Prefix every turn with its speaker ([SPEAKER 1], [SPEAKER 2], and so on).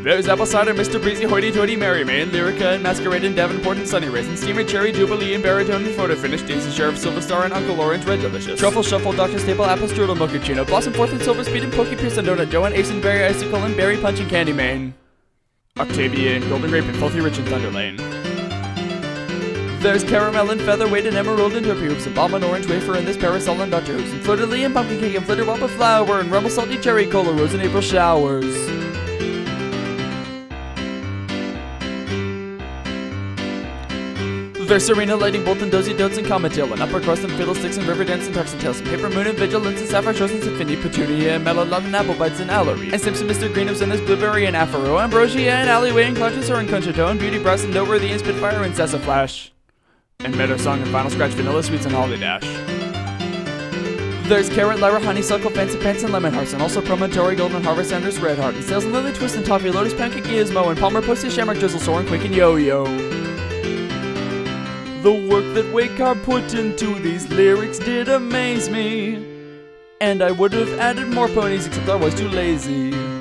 [SPEAKER 1] There's apple cider, Mr. Breezy, hoity-toity, Mary Main, Lyrica, and Masquerade, and Davenport, and Sunny Raisin, Steamer, Cherry, Jubilee, and Baritone, and Photo Finish, Daisy, Sheriff, Silver Star, and Uncle Orange, Red Delicious. Truffle, Shuffle, Dr. Staple, Apple Strudel, Mochaccino, Blossom, Fourth, and Silver Speed, and Pokey, Pierce, and Donut, Joe, and Ace, and Berry, Icicle, and Berry Punch, and Candy Mane. Octavia, and Golden Grape, and Filthy Rich, and Thunder Lane. There's caramel and featherweight and emerald and topi hoops and bomb and orange wafer and this parasol and Dr. Hoops and fleur-de-lis and pumpkin cake and flitter wop of flour and rumble salty cherry cola rose and April showers. There's Serena, Lightning Bolt, and Dozy Dotes, and Comet Tail, and Upper Crust, and Fiddlesticks, and River Dance, and Turks and Tails, and Paper Moon, and Vigilance, and Sapphire Shores, and Symphony, Petunia, and Melolot, and Apple Bites, and Allery, and Simpson, Mr. Greenups, and his Blueberry, and Afro, Ambrosia, and Alleyway, and Clutches, and Concerto, and Beauty Brass, and Noteworthy, and Spitfire, and Sassaflash, and Meadow Song, and Final Scratch, Vanilla Sweets, and Holly Dash. There's Carrot, Lyra, Honeysuckle, Fancy Pants, and Lemon Hearts, and also Promontory, Golden Harvest, Andrews, Red Heart, and Sales, and Lily Twist, and Toffee, Lotus, Pancake, Gizmo, and Palmer, Pussy, Shamrock, Drizzle, Soaring, Quick, and Yo-Yo. The work that Waycar put into these lyrics did amaze me, and I would have added more ponies except I was too lazy.